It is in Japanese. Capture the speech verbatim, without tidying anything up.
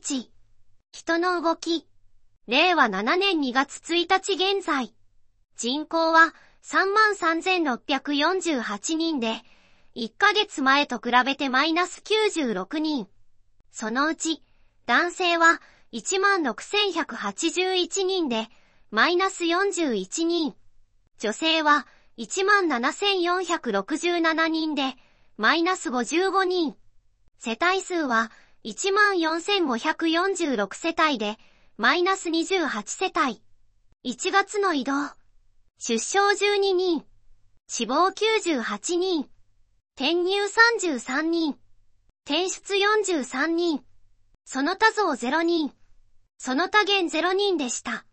ち。人の動き。れいわななねんにがつついたち現在。人口は さんまんさんぜんろっぴゃくよんじゅうはちにんで、いっかげつまえと比べてマイナスきゅうじゅうろくにん。そのうち、男性はいちまんろくせんひゃくはちじゅういちにんで、マイナスよんじゅういちにん。女性はいちまんななせんよんひゃくろくじゅうななにんで、マイナスごじゅうごにん。世帯数はいちまんよんせんごひゃくよんじゅうろくせたいで、マイナスにじゅうはちせたい。いちがつの移動。出生じゅうににん。死亡きゅうじゅうはちにん。転入さんじゅうさんにん。転出よんじゅうさんにん。その他増ゼロにん。その他減ゼロにんでした。